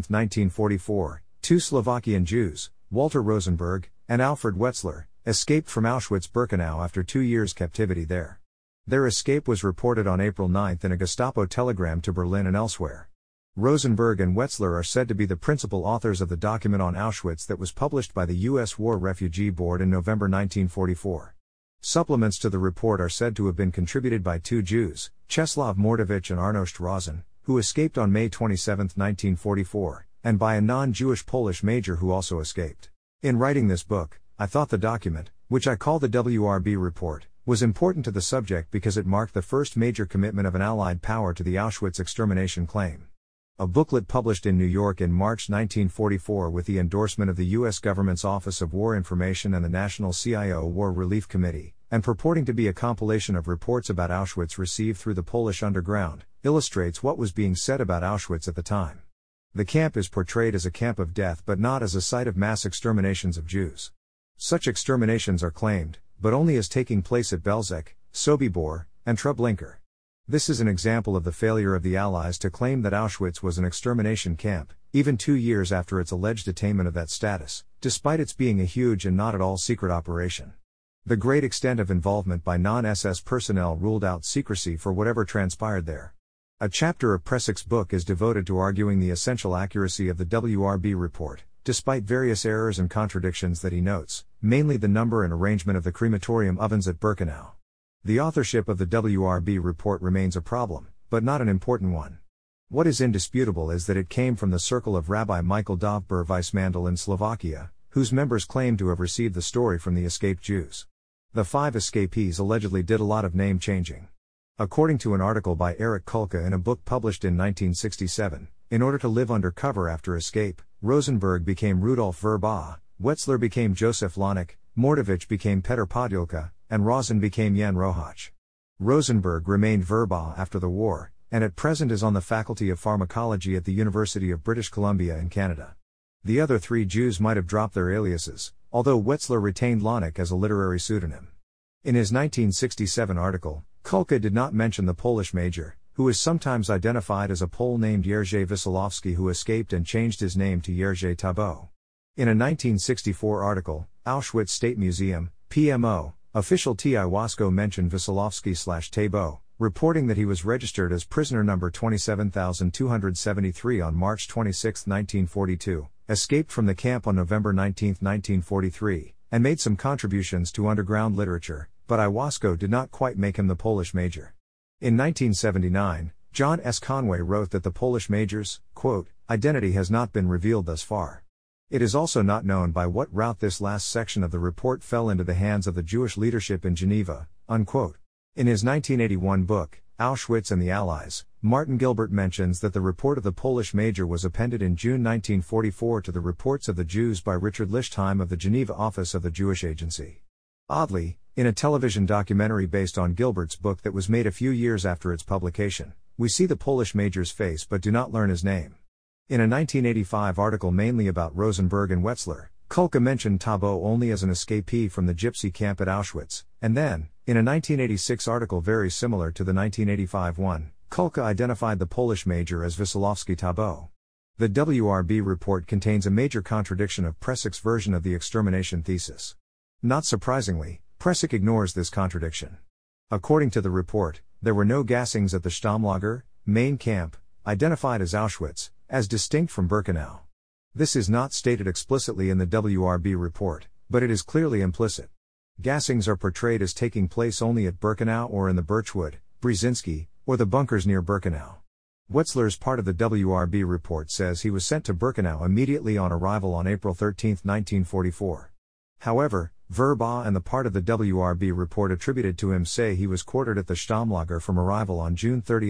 1944, two Slovakian Jews, Walter Rosenberg and Alfred Wetzler, escaped from Auschwitz-Birkenau after 2 years' captivity there. Their escape was reported on April 9 in a Gestapo telegram to Berlin and elsewhere. Rosenberg and Wetzler are said to be the principal authors of the document on Auschwitz that was published by the U.S. War Refugee Board in November 1944. Supplements to the report are said to have been contributed by two Jews, Czeslaw Mordowicz and Arnošt Rosen, who escaped on May 27, 1944, and by a non-Jewish Polish major who also escaped. In writing this book, I thought the document, which I call the WRB report, was important to the subject because it marked the first major commitment of an Allied power to the Auschwitz extermination claim. A booklet published in New York in March 1944 with the endorsement of the U.S. government's Office of War Information and the National CIO War Relief Committee, and purporting to be a compilation of reports about Auschwitz received through the Polish underground, illustrates what was being said about Auschwitz at the time. The camp is portrayed as a camp of death but not as a site of mass exterminations of Jews. Such exterminations are claimed, but only as taking place at Belzec, Sobibor, and Treblinka. This is an example of the failure of the Allies to claim that Auschwitz was an extermination camp, even 2 years after its alleged attainment of that status, despite its being a huge and not at all secret operation. The great extent of involvement by non-SS personnel ruled out secrecy for whatever transpired there. A chapter of Pressik's book is devoted to arguing the essential accuracy of the WRB report, despite various errors and contradictions that he notes, mainly the number and arrangement of the crematorium ovens at Birkenau. The authorship of the WRB report remains a problem, but not an important one. What is indisputable is that it came from the circle of Rabbi Michael Dovber Weissmandl in Slovakia, whose members claim to have received the story from the escaped Jews. The 5 escapees allegedly did a lot of name changing. According to an article by Erich Kulka in a book published in 1967, in order to live under cover after escape, Rosenberg became Rudolf Verba, Wetzler became Josef Lanik, Mordowicz became Petr Podilka, and Rosen became Jan Rohach. Rosenberg remained Verba after the war, and at present is on the Faculty of Pharmacology at the University of British Columbia in Canada. The other 3 Jews might have dropped their aliases, although Wetzler retained Lanik as a literary pseudonym. In his 1967 article, Kulka did not mention the Polish major, who is sometimes identified as a Pole named Jerzy Wysolowski who escaped and changed his name to Jerzy Tabo. In a 1964 article, Auschwitz State Museum, PMO, official T.I. Wasko mentioned Wysolowski/Tabo, reporting that he was registered as prisoner number 27273 on March 26, 1942, escaped from the camp on November 19, 1943, and made some contributions to underground literature, but Iwasko did not quite make him the Polish major. In 1979, John S. Conway wrote that the Polish major's, quote, identity has not been revealed thus far. It is also not known by what route this last section of the report fell into the hands of the Jewish leadership in Geneva, unquote. In his 1981 book, Auschwitz and the Allies, Martin Gilbert mentions that the report of the Polish major was appended in June 1944 to the reports of the Jews by Richard Lichtheim of the Geneva office of the Jewish Agency. Oddly, in a television documentary based on Gilbert's book that was made a few years after its publication, we see the Polish major's face but do not learn his name. In a 1985 article mainly about Rosenberg and Wetzler, Kulka mentioned Tabo only as an escapee from the gypsy camp at Auschwitz, and then, in a 1986 article very similar to the 1985 one, Kulka identified the Polish major as Wysolowski Tabo. The WRB report contains a major contradiction of Pressik's version of the extermination thesis. Not surprisingly, Pressik ignores this contradiction. According to the report, there were no gassings at the Stammlager, main camp, identified as Auschwitz, as distinct from Birkenau. This is not stated explicitly in the WRB report, but it is clearly implicit. Gassings are portrayed as taking place only at Birkenau or in the Birchwood, Brzezinski, or the bunkers near Birkenau. Wetzler's part of the WRB report says he was sent to Birkenau immediately on arrival on April 13, 1944. However, Verba and the part of the WRB report attributed to him say he was quartered at the Stammlager from arrival on June 30,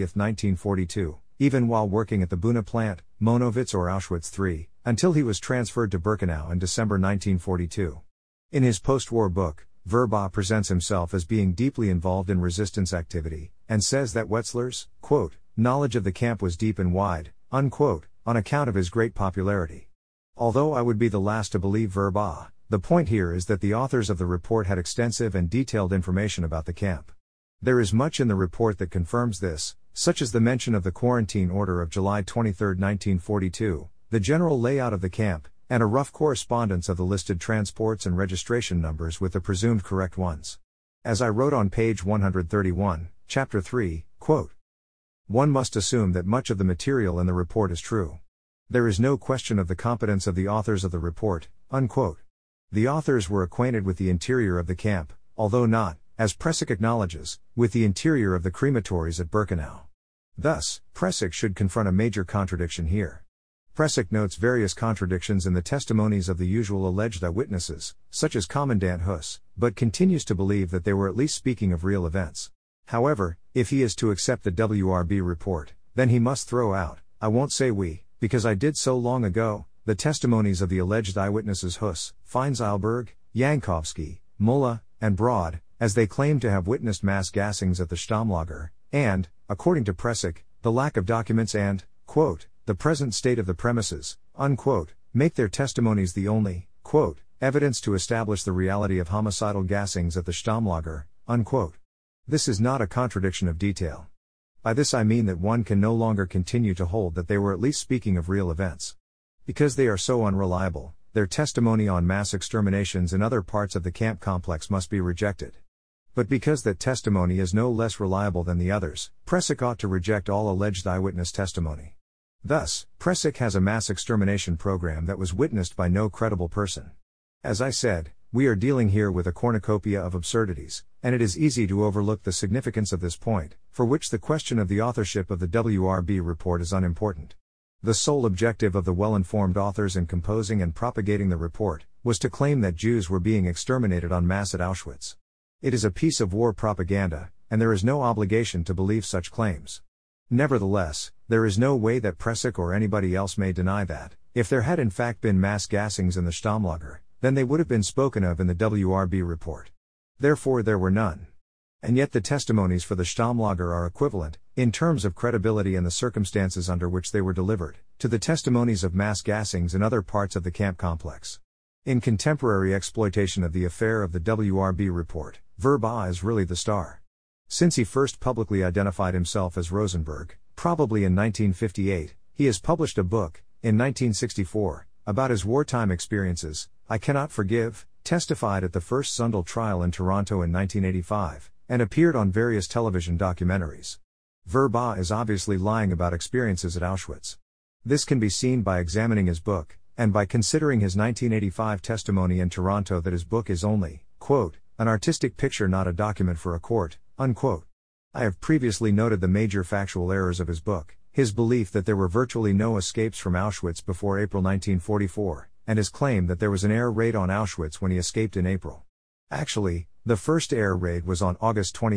1942, even while working at the Buna plant, Monowitz or Auschwitz III, until he was transferred to Birkenau in December 1942. In his post-war book, Verba presents himself as being deeply involved in resistance activity, and says that Wetzler's, quote, knowledge of the camp was deep and wide, unquote, on account of his great popularity. Although I would be the last to believe Verba, the point here is that the authors of the report had extensive and detailed information about the camp. There is much in the report that confirms this, such as the mention of the quarantine order of July 23, 1942, the general layout of the camp, and a rough correspondence of the listed transports and registration numbers with the presumed correct ones. As I wrote on page 131, chapter 3, quote, one must assume that much of the material in the report is true. There is no question of the competence of the authors of the report, unquote. The authors were acquainted with the interior of the camp, although not, as Pressig acknowledges, with the interior of the crematories at Birkenau. Thus, Pressig should confront a major contradiction here. Pressig notes various contradictions in the testimonies of the usual alleged eyewitnesses, such as Commandant Huss, but continues to believe that they were at least speaking of real events. However, if he is to accept the WRB report, then he must throw out, I won't say we, because I did so long ago, the testimonies of the alleged eyewitnesses Huss, Feinseilberg, Jankowski, Muller, and Broad, as they claim to have witnessed mass gassings at the Stammlager, and, according to Pressig, the lack of documents and, quote, the present state of the premises, unquote, make their testimonies the only, quote, evidence to establish the reality of homicidal gassings at the Stammlager, unquote. This is not a contradiction of detail. By this I mean that one can no longer continue to hold that they were at least speaking of real events. Because they are so unreliable, their testimony on mass exterminations in other parts of the camp complex must be rejected. But because that testimony is no less reliable than the others, Pressig ought to reject all alleged eyewitness testimony. Thus, Pressig has a mass extermination program that was witnessed by no credible person. As I said, we are dealing here with a cornucopia of absurdities, and it is easy to overlook the significance of this point, for which the question of the authorship of the WRB report is unimportant. The sole objective of the well-informed authors in composing and propagating the report was to claim that Jews were being exterminated en masse at Auschwitz. It is a piece of war propaganda, and there is no obligation to believe such claims. Nevertheless, there is no way that Pressig or anybody else may deny that, if there had in fact been mass gassings in the Stammlager, then they would have been spoken of in the WRB report. Therefore there were none. And yet the testimonies for the Stammlager are equivalent, in terms of credibility and the circumstances under which they were delivered, to the testimonies of mass gassings in other parts of the camp complex. In contemporary exploitation of the affair of the WRB report, Verba is really the star. Since he first publicly identified himself as Rosenberg, probably in 1958, he has published a book, in 1964, about his wartime experiences, I Cannot Forgive, testified at the first Sundal trial in Toronto in 1985, and appeared on various television documentaries. Verba is obviously lying about experiences at Auschwitz. This can be seen by examining his book, and by considering his 1985 testimony in Toronto that his book is only, quote, an artistic picture not a document for a court, unquote. I have previously noted the major factual errors of his book, his belief that there were virtually no escapes from Auschwitz before April 1944, and his claim that there was an air raid on Auschwitz when he escaped in April. Actually, the first air raid was on August 20,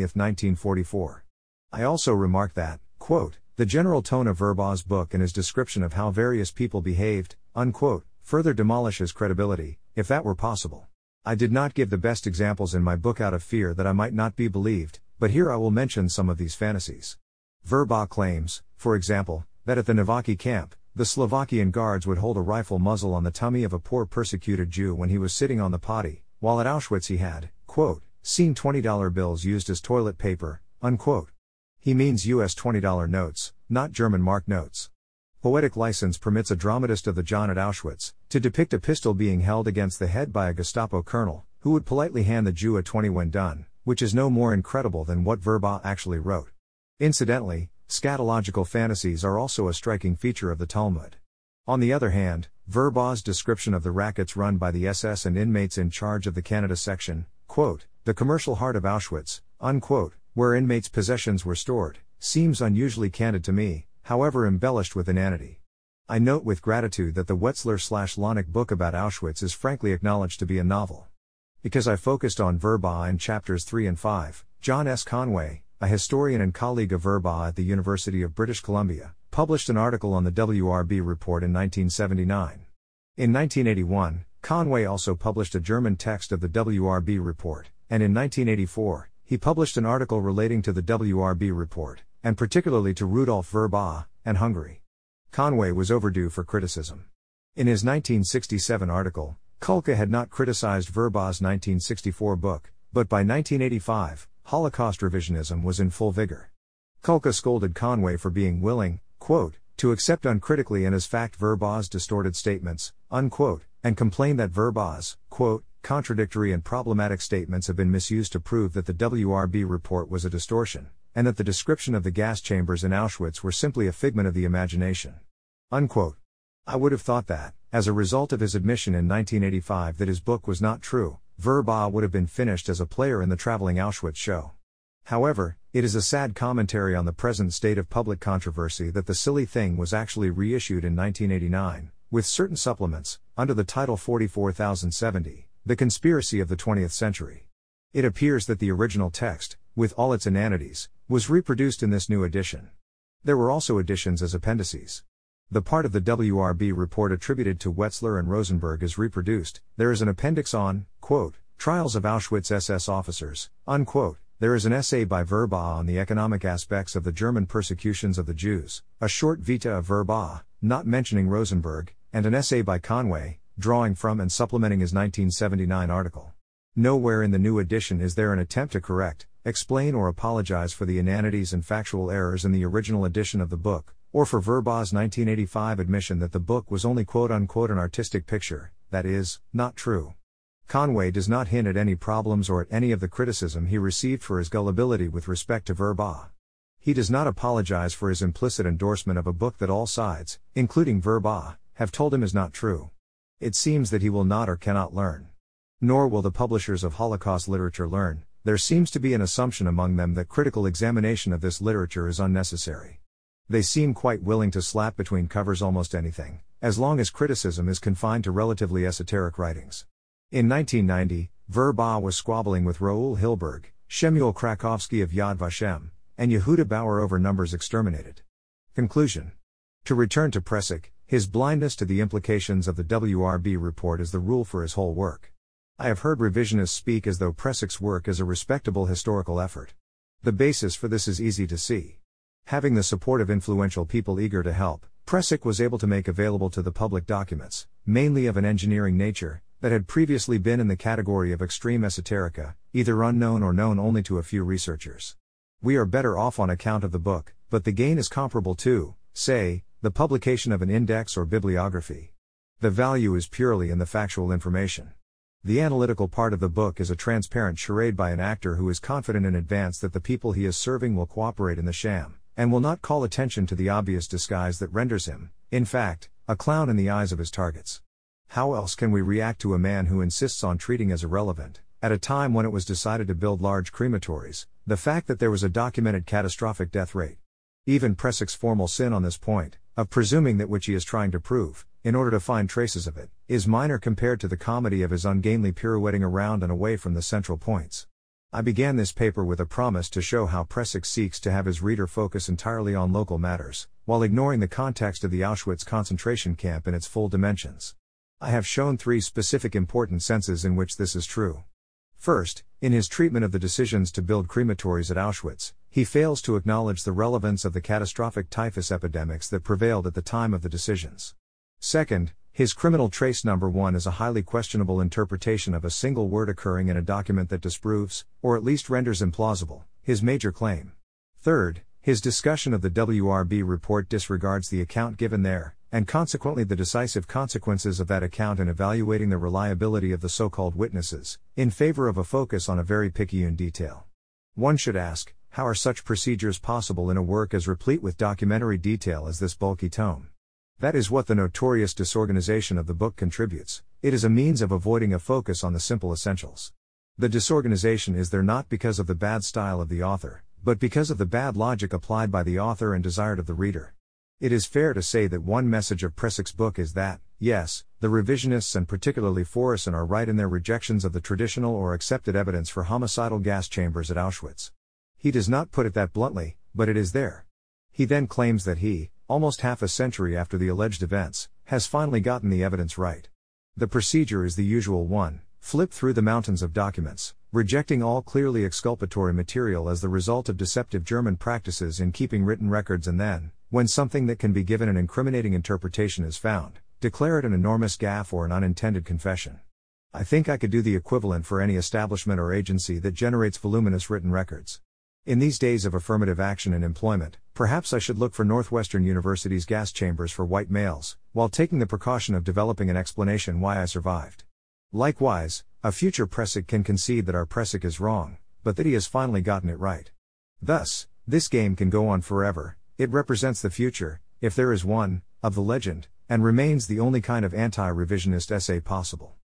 1944. I also remarked that, quote, the general tone of Verba's book and his description of how various people behaved, unquote, further demolish his credibility, if that were possible. I did not give the best examples in my book out of fear that I might not be believed, but here I will mention some of these fantasies. Verba claims, for example, that at the Novaki camp, the Slovakian guards would hold a rifle muzzle on the tummy of a poor persecuted Jew when he was sitting on the potty, while at Auschwitz he had, quote, seen $20 bills used as toilet paper, unquote. He means US $20 notes, not German mark notes. Poetic license permits a dramatist of the John at Auschwitz to depict a pistol being held against the head by a Gestapo colonel, who would politely hand the Jew a 20 when done, which is no more incredible than what Verba actually wrote. Incidentally, scatological fantasies are also a striking feature of the Talmud. On the other hand, Verba's description of the rackets run by the SS and inmates in charge of the Canada section, quote, the commercial heart of Auschwitz, unquote, where inmates' possessions were stored, seems unusually candid to me, however embellished with inanity. I note with gratitude that the Wetzler/Laennec book about Auschwitz is frankly acknowledged to be a novel. Because I focused on Verba in chapters 3 and 5, John S. Conway, a historian and colleague of Verba at the University of British Columbia, published an article on the WRB report in 1979. In 1981, Conway also published a German text of the WRB report, and in 1984, he published an article relating to the WRB report, and particularly to Rudolf Verba, and Hungary. Conway was overdue for criticism. In his 1967 article, Kulka had not criticized Verba's 1964 book, but by 1985, Holocaust revisionism was in full vigor. Kulka scolded Conway for being willing, quote, to accept uncritically and as fact Verba's distorted statements, unquote, and complained that Verba's, quote, contradictory and problematic statements have been misused to prove that the WRB report was a distortion, and that the description of the gas chambers in Auschwitz were simply a figment of the imagination. Unquote. I would have thought that, as a result of his admission in 1985 that his book was not true, Verba would have been finished as a player in the traveling Auschwitz show. However, it is a sad commentary on the present state of public controversy that the silly thing was actually reissued in 1989, with certain supplements, under the title 44070, The Conspiracy of the 20th Century. It appears that the original text, with all its inanities, was reproduced in this new edition. There were also additions as appendices. The part of the WRB report attributed to Wetzler and Rosenberg is reproduced. There is an appendix on, quote, trials of Auschwitz SS officers, unquote. There is an essay by Verba on the economic aspects of the German persecutions of the Jews, a short vita of Verba, not mentioning Rosenberg, and an essay by Conway, drawing from and supplementing his 1979 article. Nowhere in the new edition is there an attempt to correct, explain or apologize for the inanities and factual errors in the original edition of the book, or for Verba's 1985 admission that the book was only quote-unquote an artistic picture, that is, not true. Conway does not hint at any problems or at any of the criticism he received for his gullibility with respect to Verba. He does not apologize for his implicit endorsement of a book that all sides, including Verba, have told him is not true. It seems that he will not or cannot learn. Nor will the publishers of Holocaust literature learn. There seems to be an assumption among them that critical examination of this literature is unnecessary. They seem quite willing to slap between covers almost anything, as long as criticism is confined to relatively esoteric writings. In 1990, Verba was squabbling with Raoul Hilberg, Shemuel Krakowski of Yad Vashem, and Yehuda Bauer over numbers exterminated. Conclusion. To return to Pressig, his blindness to the implications of the WRB report is the rule for his whole work. I have heard revisionists speak as though Pressig's work is a respectable historical effort. The basis for this is easy to see. Having the support of influential people eager to help, Pressig was able to make available to the public documents, mainly of an engineering nature, that had previously been in the category of extreme esoterica, either unknown or known only to a few researchers. We are better off on account of the book, but the gain is comparable to, say, the publication of an index or bibliography. The value is purely in the factual information. The analytical part of the book is a transparent charade by an actor who is confident in advance that the people he is serving will cooperate in the sham, and will not call attention to the obvious disguise that renders him, in fact, a clown in the eyes of his targets. How else can we react to a man who insists on treating as irrelevant, at a time when it was decided to build large crematories, the fact that there was a documented catastrophic death rate? Even Pressig's formal sin on this point, of presuming that which he is trying to prove, in order to find traces of it, is minor compared to the comedy of his ungainly pirouetting around and away from the central points. I began this paper with a promise to show how Pressig seeks to have his reader focus entirely on local matters, while ignoring the context of the Auschwitz concentration camp in its full dimensions. I have shown three specific important senses in which this is true. First, in his treatment of the decisions to build crematories at Auschwitz, he fails to acknowledge the relevance of the catastrophic typhus epidemics that prevailed at the time of the decisions. Second, his criminal trace number 1 is a highly questionable interpretation of a single word occurring in a document that disproves, or at least renders implausible, his major claim. Third, his discussion of the WRB report disregards the account given there, and consequently the decisive consequences of that account in evaluating the reliability of the so-called witnesses, in favor of a focus on a very picayune detail. One should ask, how are such procedures possible in a work as replete with documentary detail as this bulky tome? That is what the notorious disorganization of the book contributes. It is a means of avoiding a focus on the simple essentials. The disorganization is there not because of the bad style of the author, but because of the bad logic applied by the author and desired of the reader. It is fair to say that one message of Presic's book is that, yes, the revisionists and particularly Forresson are right in their rejections of the traditional or accepted evidence for homicidal gas chambers at Auschwitz. He does not put it that bluntly, but it is there. He then claims that he, almost half a century after the alleged events, has finally gotten the evidence right. The procedure is the usual one: flip through the mountains of documents, rejecting all clearly exculpatory material as the result of deceptive German practices in keeping written records, and then, when something that can be given an incriminating interpretation is found, declare it an enormous gaffe or an unintended confession. I think I could do the equivalent for any establishment or agency that generates voluminous written records. In these days of affirmative action in employment, perhaps I should look for Northwestern University's gas chambers for white males, while taking the precaution of developing an explanation why I survived. Likewise, a future Presic can concede that our Presic is wrong, but that he has finally gotten it right. Thus, this game can go on forever. It represents the future, if there is one, of the legend, and remains the only kind of anti-revisionist essay possible.